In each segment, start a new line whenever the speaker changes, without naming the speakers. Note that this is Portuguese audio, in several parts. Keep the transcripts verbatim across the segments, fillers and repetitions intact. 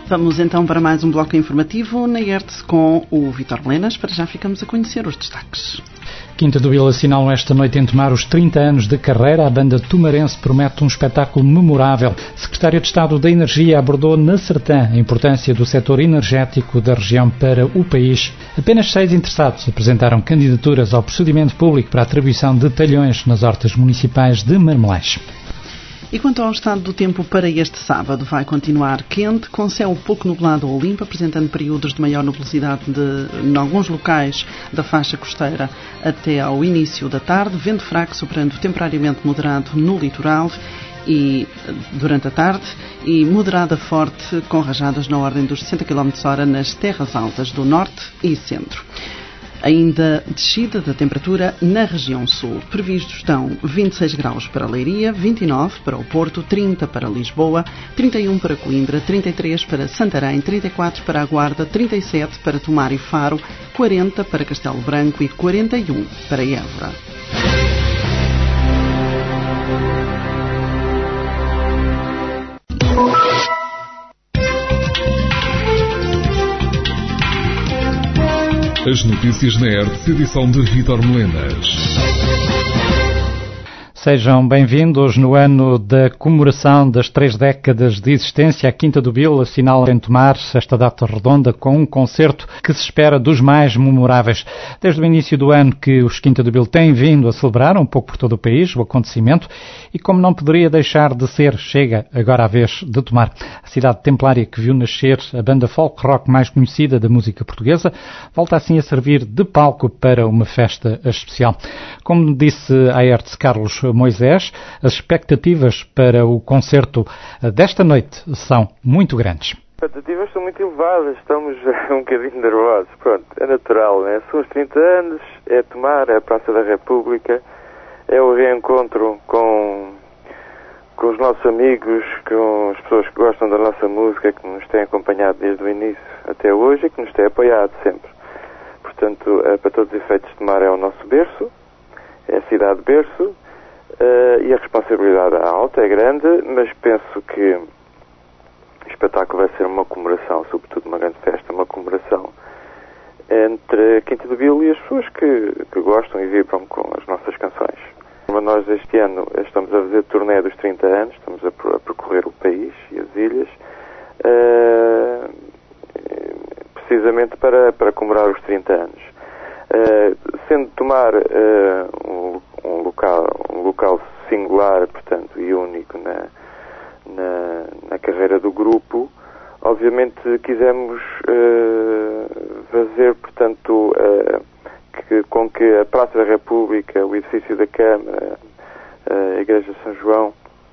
Vamos então para mais um bloco informativo na I E R T com o Vítor Melenas. Para já ficamos a conhecer os destaques.
Quinta do Vil assinalam esta noite em Tomar os trinta anos de carreira. A banda tumarense promete um espetáculo memorável. A Secretária de Estado da Energia abordou na Sertã a importância do setor energético da região para o país. Apenas seis interessados apresentaram candidaturas ao procedimento público para a atribuição de talhões nas hortas municipais de Marmelães.
E quanto ao estado do tempo para este sábado, vai continuar quente, com céu pouco nublado ou limpo, apresentando períodos de maior nubosidade de, em alguns locais da faixa costeira até ao início da tarde, vento fraco soprando temporariamente moderado no litoral e durante a tarde e moderada forte com rajadas na ordem dos sessenta quilómetros por hora nas terras altas do norte e centro. Ainda descida da temperatura na região sul. Previstos estão vinte e seis graus para Leiria, vinte e nove para o Porto, trinta para Lisboa, trinta e um para Coimbra, trinta e três para Santarém, trinta e quatro para a Guarda, trinta e sete para Tomar e Faro, quarenta para Castelo Branco e quarenta e um para Évora.
As notícias na I E R T, edição de Vítor Melenas.
Sejam bem-vindos. No ano da comemoração das três décadas de existência, a Quinta do Vil assinala em Tomar esta data redonda com um concerto que se espera dos mais memoráveis. Desde o início do ano que os Quinta do Vil têm vindo a celebrar, um pouco por todo o país, o acontecimento, e como não poderia deixar de ser, chega agora a vez de Tomar. A cidade templária que viu nascer a banda folk rock mais conhecida da música portuguesa, volta assim a servir de palco para uma festa especial. Como disse a I E R T Carlos Moisés, as expectativas para o concerto desta noite são muito grandes.
As expectativas são muito elevadas, estamos um bocadinho nervosos. Pronto, é natural, né? São os trinta anos, é Tomar, é a Praça da República, é o reencontro com, com os nossos amigos, com as pessoas que gostam da nossa música, que nos têm acompanhado desde o início até hoje e que nos têm apoiado sempre. Portanto, para todos os efeitos, Tomar é o nosso berço, é a cidade berço. Uh, e a responsabilidade é alta, é grande, mas penso que o espetáculo vai ser uma comemoração, sobretudo uma grande festa, uma comemoração entre a Quinta do Vil e as pessoas que, que gostam e vibram com as nossas canções. Nós este ano estamos a fazer turnê dos trinta anos, estamos a, a percorrer o país e as ilhas, uh, precisamente para, para comemorar os trinta anos. Uh, sendo Tomar uh, um, um, local, um local singular, portanto, e único na, na, na carreira do grupo, obviamente quisemos uh, fazer, portanto, uh, que, com que a Praça da República, o edifício da Câmara, a Igreja de São João,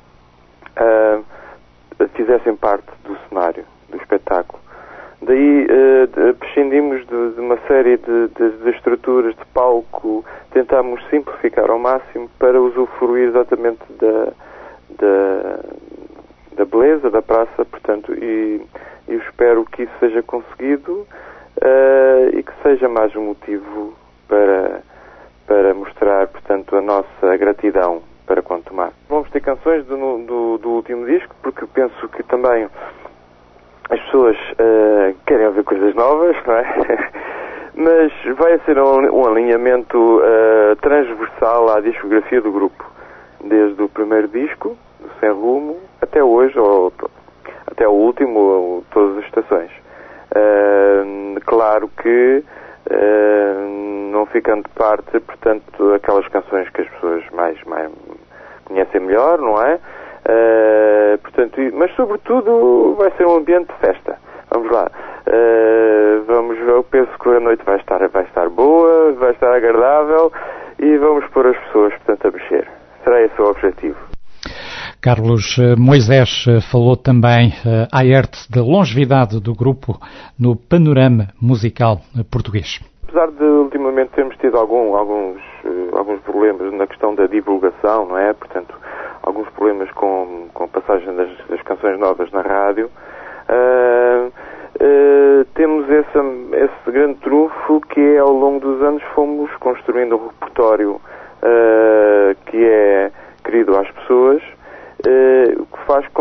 uh, fizessem parte do cenário, do espetáculo. Daí uh, prescindimos de, de uma série de, de, de estruturas de palco, tentámos simplificar ao máximo para usufruir exatamente da, da, da beleza da praça, portanto, e eu espero que isso seja conseguido uh, e que seja mais um motivo para, para mostrar, portanto, a nossa gratidão para com Tomar. Vamos ter canções do, do, do último disco, porque penso que também as pessoas uh, querem ouvir coisas novas, não é? Mas vai ser um, um alinhamento uh, transversal à discografia do grupo, desde o primeiro disco, do Sem Rumo, até hoje, ou até o último, ou todas as estações. Uh, claro que uh, não ficando de parte, portanto, aquelas canções que as pessoas mais, mais conhecem melhor, não é? Uh, portanto, mas sobretudo vai ser um ambiente de festa. Vamos lá. Uh, vamos, eu penso que a noite vai estar, vai estar boa, vai estar agradável e vamos pôr as pessoas, portanto, a mexer. Será esse o objetivo.
Carlos Moisés falou também à I E R T da longevidade do grupo no panorama musical português.
Apesar de ultimamente termos tido algum, alguns, alguns problemas na questão da divulgação, não é? Portanto, alguns problemas com, com a passagem das, das canções novas na rádio, uh, uh, temos esse, esse grande trunfo que é, ao longo dos anos, fomos construindo um repertório uh, que é querido às pessoas, uh, o que faz com que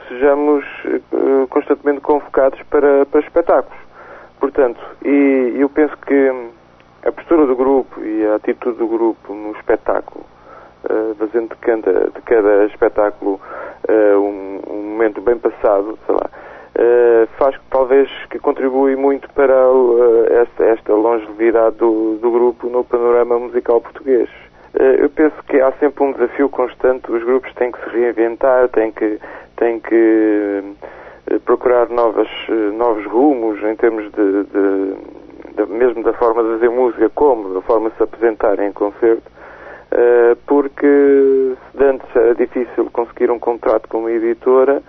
sejamos uh, constantemente convocados para, para espetáculos. Portanto, e eu penso que a postura do grupo e a atitude do grupo no espetáculo, uh, fazendo de cada, de cada espetáculo uh, um, um momento bem passado, sei lá, uh, faz que talvez que contribui muito para uh, esta, esta longevidade do, do grupo no panorama musical português. Eu penso que há sempre um desafio constante, os grupos têm que se reinventar, têm que, têm que procurar novas, novos rumos em termos de, de, de, mesmo da forma de fazer música, como da forma de se apresentar em concerto, porque se antes era difícil conseguir um contrato com uma editora,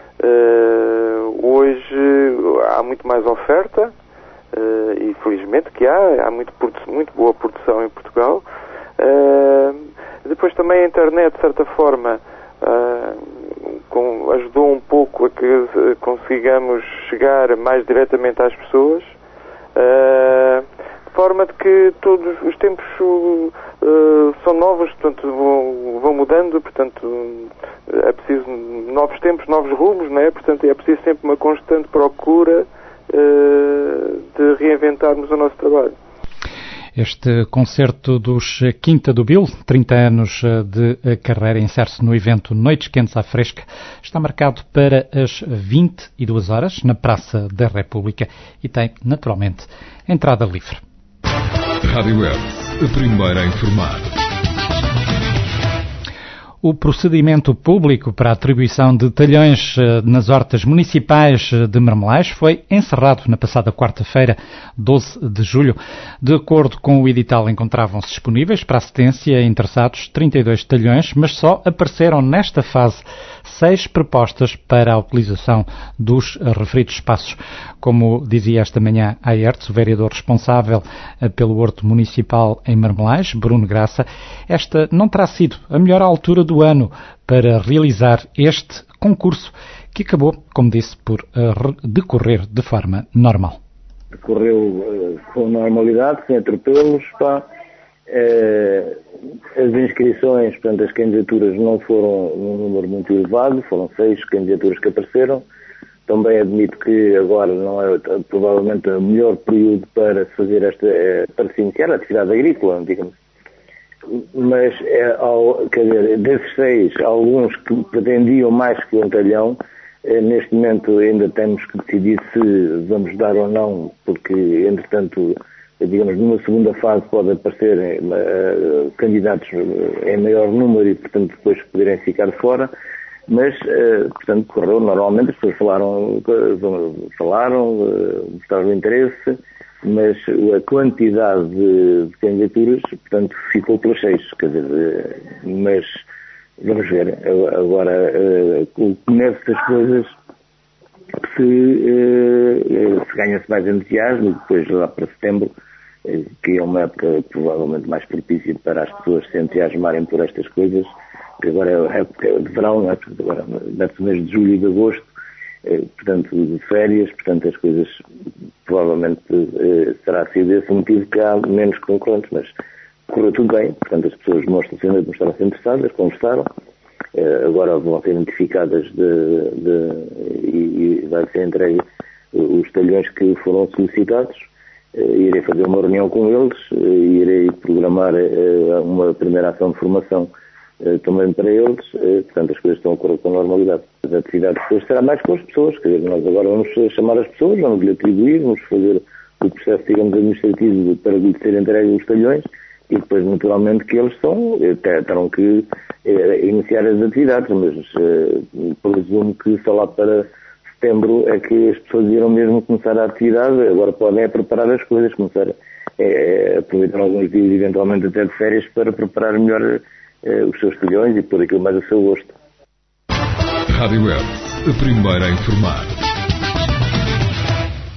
hoje há muito mais oferta, e felizmente que há, há muito, muito boa produção em Portugal. Uh, depois também a internet, de certa forma, uh, com, ajudou um pouco a que uh, consigamos chegar mais diretamente às pessoas, uh, de forma de que todos os tempos uh, são novos, portanto vão, vão mudando, portanto é preciso novos tempos, novos rumos, não é? Portanto é preciso sempre uma constante procura uh, de reinventarmos o nosso trabalho.
Este concerto dos Quinta do Bil, trinta anos de carreira, insere-se no evento Noites Quentes à Fresca. Está marcado para as vinte e duas horas na Praça da República e tem, naturalmente, entrada livre.
Rádio Web, a primeira a informar.
O procedimento público para a atribuição de talhões nas hortas municipais de Marmelais foi encerrado na passada quarta-feira, doze de julho. De acordo com o edital, encontravam-se disponíveis para assistência interessados trinta e dois talhões, mas só apareceram nesta fase seis propostas para a utilização dos referidos espaços. Como dizia esta manhã a Aertes, o vereador responsável pelo Horto Municipal em Marmelais, Bruno Graça, esta não terá sido a melhor altura do ano para realizar este concurso, que acabou, como disse, por uh, decorrer de forma normal.
Decorreu uh, com normalidade, sem atropelos, pá. Uh, as inscrições, portanto, as candidaturas não foram num número muito elevado, foram seis candidaturas que apareceram. Também admito que agora não é provavelmente o melhor período para se fazer esta, para se iniciar a atividade agrícola, digamos. Mas, é, ao, quer dizer, desses seis, alguns que pretendiam mais que um talhão, é, neste momento ainda temos que decidir se vamos dar ou não, porque, entretanto, digamos, numa segunda fase pode aparecer uh, candidatos em maior número e, portanto, depois poderem ficar fora. Mas, uh, portanto, correu normalmente, as pessoas falaram, falaram uh, mostraram interesse, mas a quantidade de, de candidaturas, portanto, ficou pelas seis, quer dizer, uh, mas vamos ver, agora, uh, nessas coisas, se, uh, se ganha-se mais entusiasmo, depois lá para setembro, uh, que é uma época provavelmente mais propícia para as pessoas se entusiasmarem por estas coisas, que agora é a época de verão, não é? Agora, nesse mês de julho e de agosto, eh, portanto, de férias, portanto, as coisas provavelmente eh, será sido esse o motivo que há menos concorrentes, mas correu tudo bem, portanto, as pessoas mostram-se mostraram-se interessadas, conversaram, eh, agora vão ser identificadas de, de, e, e vai ser entregue os talhões que foram solicitados. Eh, irei fazer uma reunião com eles, eh, irei programar eh, uma primeira ação de formação também para eles, portanto as coisas estão a correr com normalidade. A atividade depois será mais com as pessoas, quer dizer, nós agora vamos chamar as pessoas, vamos lhe atribuir, vamos fazer o processo, digamos, administrativo para lhe ser entregue os talhões e depois naturalmente que eles são, terão que eh, iniciar as atividades, mas eh, presumo que só lá para setembro é que as pessoas irão mesmo começar a atividade, agora podem é preparar as coisas, começar a aproveitar alguns dias eventualmente até de férias para preparar melhor os seus talhões e pôr aquilo mais a seu gosto.
Rádio Web, a primeira a informar.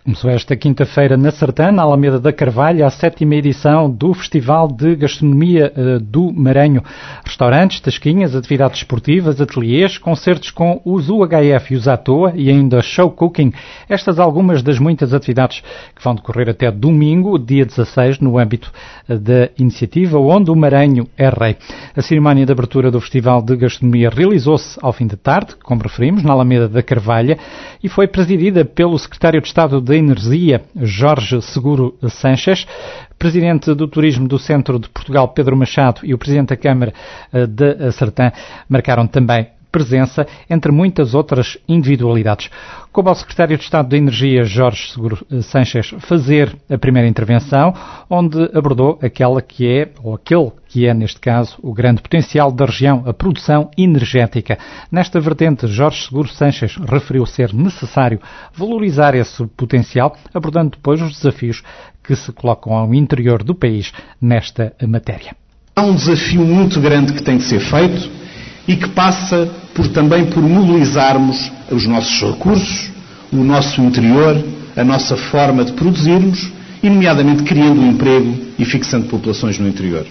Começou esta quinta-feira na Sertã, na Alameda da Carvalho, a sétima edição do Festival de Gastronomia uh, do Maranhão. Restaurantes, tasquinhas, atividades esportivas, ateliês, concertos com os U H F e os À Toa e ainda show cooking. Estas algumas das muitas atividades que vão decorrer até domingo, dia dezasseis, no âmbito uh, da iniciativa Onde o Maranhão é Rei. A cerimónia de abertura do Festival de Gastronomia realizou-se ao fim da tarde, como referimos, na Alameda da Carvalho, e foi presidida pelo secretário de Estado da Energia, Jorge Seguro Sanches, presidente do Turismo do Centro de Portugal, Pedro Machado, e o presidente da Câmara de Sertã marcaram também presença, entre muitas outras individualidades. Coube ao secretário de Estado da Energia, Jorge Seguro Sanches, fazer a primeira intervenção, onde abordou aquela que é, ou aquele que é, neste caso, o grande potencial da região, a produção energética. Nesta vertente, Jorge Seguro Sanches referiu ser necessário valorizar esse potencial, abordando depois os desafios que se colocam ao interior do país nesta matéria.
Há um desafio muito grande que tem de ser feito e que passa por, também por mobilizarmos os nossos recursos, o nosso interior, a nossa forma de produzirmos e, nomeadamente, criando um emprego e fixando populações no interior.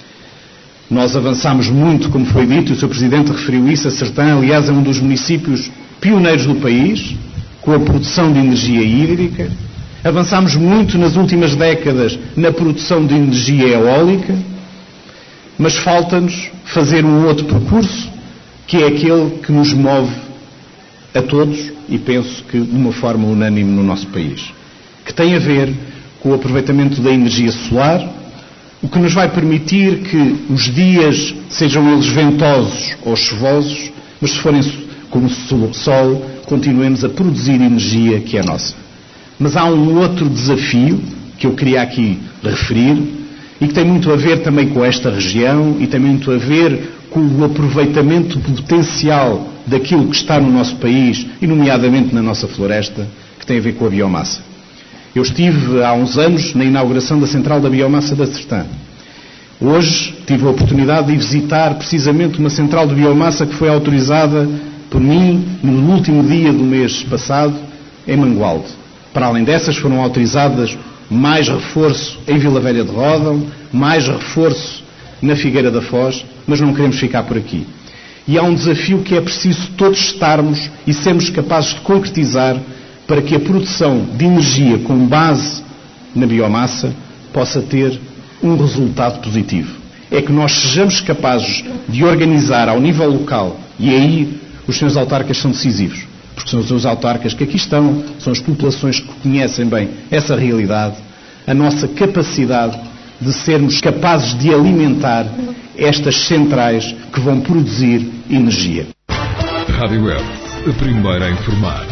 Nós avançamos muito, como foi dito, e o senhor Presidente referiu isso, a Sertã, aliás, é um dos municípios pioneiros do país, com a produção de energia hídrica. Avançámos muito nas últimas décadas na produção de energia eólica, mas falta-nos fazer um outro percurso, que é aquele que nos move a todos, e penso que de uma forma unânime no nosso país, que tem a ver com o aproveitamento da energia solar, o que nos vai permitir que os dias sejam eles ventosos ou chuvosos, mas se forem como o sol, continuemos a produzir energia que é nossa. Mas há um outro desafio que eu queria aqui referir, e que tem muito a ver também com esta região e tem muito a ver com o aproveitamento potencial daquilo que está no nosso país e nomeadamente na nossa floresta, que tem a ver com a biomassa. Eu estive há uns anos na inauguração da Central da Biomassa da Sertã. Hoje tive a oportunidade de visitar precisamente uma central de biomassa que foi autorizada por mim no último dia do mês passado em Mangualde. Para além dessas foram autorizadas mais reforço em Vila Velha de Ródão, mais reforço na Figueira da Foz, mas não queremos ficar por aqui. E há um desafio que é preciso todos estarmos e sermos capazes de concretizar para que a produção de energia com base na biomassa possa ter um resultado positivo. É que nós sejamos capazes de organizar ao nível local, e aí os senhores autarcas são decisivos, porque são os seus autarcas que aqui estão, são as populações que conhecem bem essa realidade, a nossa capacidade de sermos capazes de alimentar estas centrais que vão produzir energia.
Rádio Web, a primeira a informar.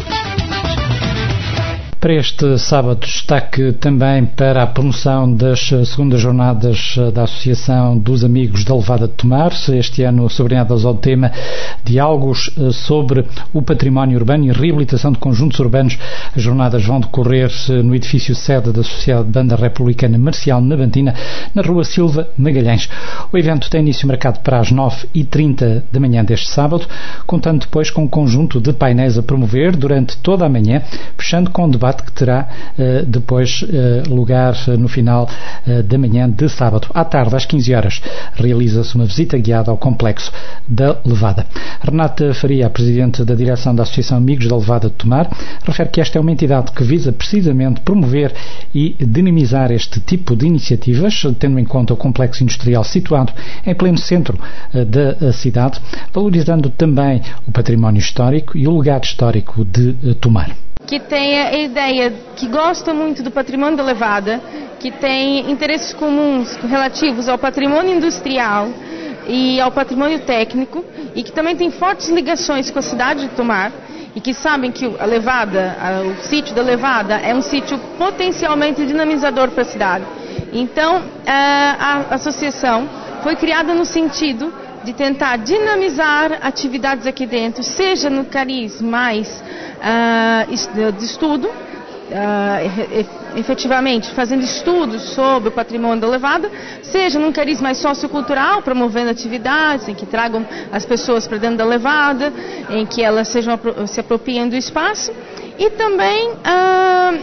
Para este sábado, destaque também para a promoção das segundas jornadas da Associação dos Amigos da Levada de Tomar, este ano sobreadas ao tema Diálogos sobre o Património Urbano e Reabilitação de Conjuntos Urbanos. As jornadas vão decorrer no edifício sede da Sociedade de Banda Republicana Marcial Navantina, na Rua Silva Magalhães. O evento tem início marcado para as nove e trinta da manhã deste sábado, contando depois com um conjunto de painéis a promover durante toda a manhã, fechando com um debate que terá uh, depois uh, lugar uh, no final uh, da manhã de sábado. À tarde, às quinze horas, realiza-se uma visita guiada ao complexo da Levada. Renata Faria, a presidente da direção da Associação Amigos da Levada de Tomar, refere que esta é uma entidade que visa precisamente promover e dinamizar este tipo de iniciativas, tendo em conta o complexo industrial situado em pleno centro uh, da cidade, valorizando também o património histórico e o legado histórico de uh, Tomar.
Que tem a ideia, que gosta muito do patrimônio da Levada, que tem interesses comuns relativos ao patrimônio industrial e ao patrimônio técnico, e que também tem fortes ligações com a cidade de Tomar, e que sabem que a Levada, o sítio da Levada, é um sítio potencialmente dinamizador para a cidade. Então, a associação foi criada no sentido de tentar dinamizar atividades aqui dentro, seja no cariz mais uh, de estudo, uh, efetivamente fazendo estudos sobre o patrimônio da Levada, seja num cariz mais sociocultural, promovendo atividades em que tragam as pessoas para dentro da Levada, em que elas sejam, se apropriem do espaço, e também uh,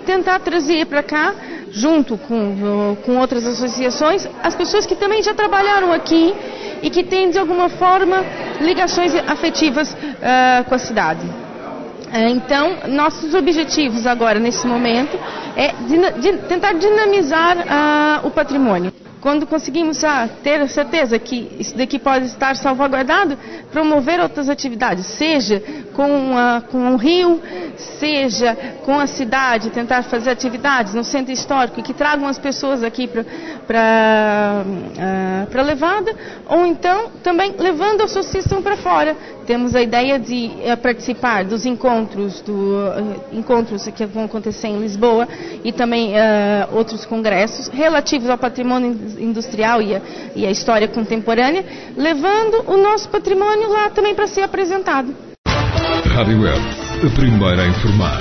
tentar trazer para cá, junto com, com outras associações, as pessoas que também já trabalharam aqui e que têm, de alguma forma, ligações afetivas uh, com a cidade. Uh, então, nossos objetivos agora, nesse momento, é de, de tentar dinamizar uh, o patrimônio. Quando conseguimos ah, ter a certeza que isso daqui pode estar salvaguardado, promover outras atividades, seja com, a, com o rio, seja com a cidade, tentar fazer atividades no centro histórico que tragam as pessoas aqui para uh, a levada, ou então também levando a associação para fora. Temos a ideia de uh, participar dos encontros, do, uh, encontros que vão acontecer em Lisboa e também uh, outros congressos relativos ao patrimônio industrial e a, e a história contemporânea, levando o nosso patrimônio lá também para ser apresentado.
Rádio Web, a primeira a informar.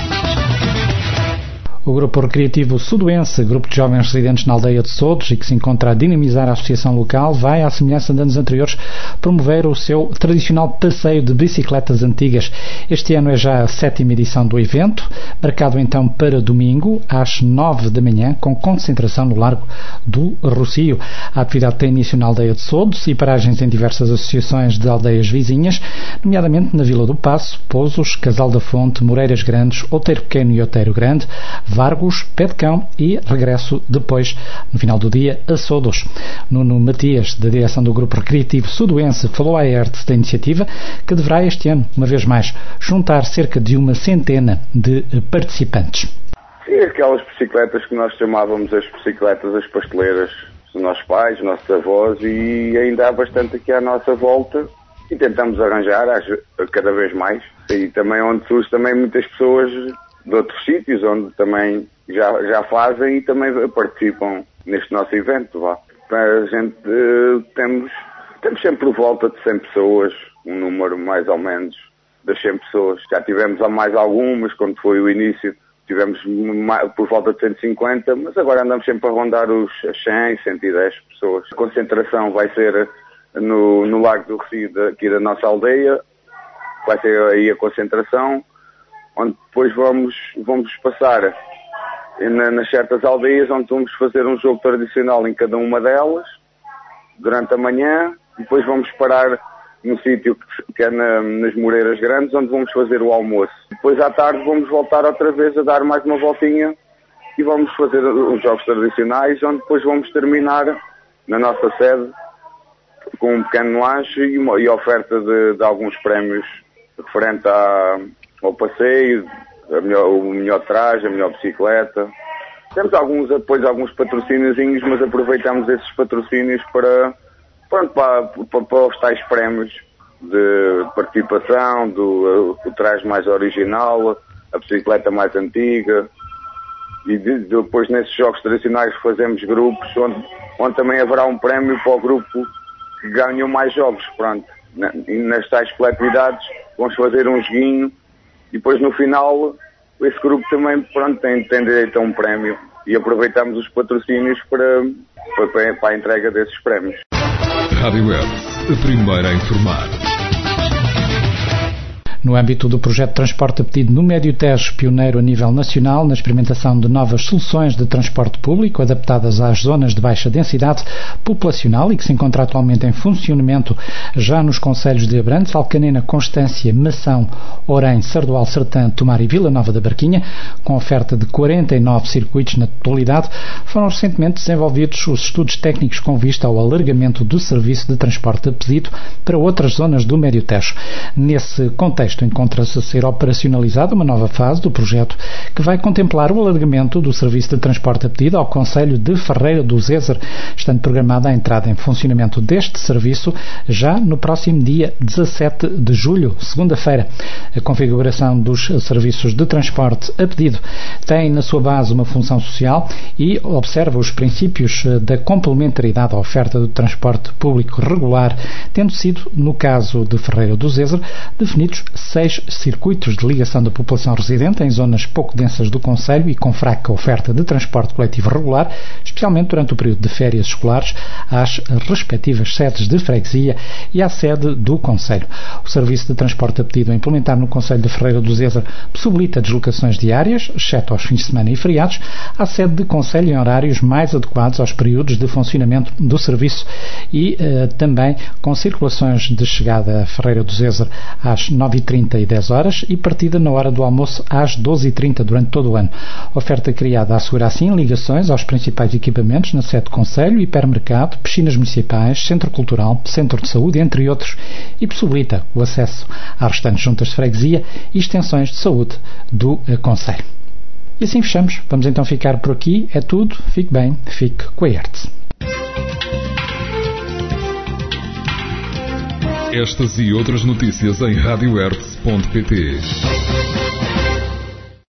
O Grupo Recreativo Sudoense, grupo de jovens residentes na aldeia de Sodos e que se encontra a dinamizar a associação local, vai, à semelhança de anos anteriores, promover o seu tradicional passeio de bicicletas antigas. Este ano é já a sétima edição do evento, marcado então para domingo, às nove da manhã, com concentração no Largo do Rocio. A atividade tem início na aldeia de Sodos e paragens em diversas associações de aldeias vizinhas, nomeadamente na Vila do Passo, Pozos, Casal da Fonte, Moreiras Grandes, Outeiro Pequeno e Outeiro Grande, Vargos, Pé de Cão e regresso depois, no final do dia, a Sodos. Nuno Matias, da direção do Grupo Recreativo Sudoense, falou à E R T da iniciativa que deverá este ano, uma vez mais, juntar cerca de uma centena de participantes.
Sim, aquelas bicicletas que nós chamávamos as bicicletas, as pasteleiras dos nossos pais, dos nossos avós, e ainda há bastante aqui à nossa volta e tentamos arranjar cada vez mais. E também onde surge também muitas pessoas de outros sítios, onde também já, já fazem e também participam neste nosso evento. Vá. A gente uh, temos, temos sempre por volta de cem pessoas, um número mais ou menos das cem pessoas. Já tivemos a mais algumas, quando foi o início, tivemos por volta de cento e cinquenta, mas agora andamos sempre a rondar os cem, cento e dez pessoas. A concentração vai ser no, no Largo do Rocio aqui da nossa aldeia, vai ser aí a concentração, onde depois vamos, vamos passar na, nas certas aldeias, onde vamos fazer um jogo tradicional em cada uma delas, durante a manhã, depois vamos parar num sítio que, que é na, nas Moreiras Grandes, onde vamos fazer o almoço. Depois à tarde vamos voltar outra vez a dar mais uma voltinha e vamos fazer os jogos tradicionais, onde depois vamos terminar na nossa sede com um pequeno lanche e, uma, e oferta de, de alguns prémios referente à, ao passeio, a melhor, o melhor traje, a melhor bicicleta. Temos alguns apoios, alguns patrocíniozinhos, mas aproveitamos esses patrocínios para, pronto, para, para, para os tais prémios de participação, do o traje mais original, a bicicleta mais antiga. E de, depois nesses jogos tradicionais fazemos grupos, onde, onde também haverá um prémio para o grupo que ganhou mais jogos. Pronto. E nas tais coletividades vamos fazer um joguinho e depois no final esse grupo também, pronto, tem, tem direito a um prémio e aproveitamos os patrocínios para, para, para a entrega desses prémios.
Rádio Web, a primeira a informar.
No âmbito do projeto de transporte a pedido no Médio Tejo, pioneiro a nível nacional na experimentação de novas soluções de transporte público adaptadas às zonas de baixa densidade populacional e que se encontra atualmente em funcionamento já nos concelhos de Abrantes, Alcanena, Constância, Mação, Orém, Sardual, Sertã, Tomar e Vila Nova da Barquinha, com oferta de quarenta e nove circuitos na totalidade, foram recentemente desenvolvidos os estudos técnicos com vista ao alargamento do serviço de transporte a pedido para outras zonas do Médio Tejo. Nesse contexto, encontra-se a ser operacionalizada uma nova fase do projeto que vai contemplar o alargamento do serviço de transporte a pedido ao concelho de Ferreira do Zezer, estando programada a entrada em funcionamento deste serviço já no próximo dia dezassete de julho, segunda-feira. A configuração dos serviços de transporte a pedido tem na sua base uma função social e observa os princípios da complementaridade à oferta do transporte público regular, tendo sido, no caso de Ferreira do Zezer, definidos seis circuitos de ligação da população residente em zonas pouco densas do concelho e com fraca oferta de transporte coletivo regular, especialmente durante o período de férias escolares, às respectivas sedes de freguesia e à sede do concelho. O serviço de transporte a pedido a implementar no concelho de Ferreira do Zezer possibilita deslocações diárias, exceto aos fins de semana e feriados, à sede de concelho em horários mais adequados aos períodos de funcionamento do serviço e eh, também com circulações de chegada a Ferreira do Zezer às nove e trinta e dez horas e partida na hora do almoço às doze e trinta durante todo o ano. Oferta criada assegura assim ligações aos principais equipamentos na sede do concelho, hipermercado, piscinas municipais, centro cultural, centro de saúde, entre outros, e possibilita o acesso às restantes juntas de freguesia e extensões de saúde do eh, concelho. E assim fechamos. Vamos então ficar por aqui. É tudo. Fique bem. Fique com a Hertz.
Estas e outras notícias em radio hertz ponto pt.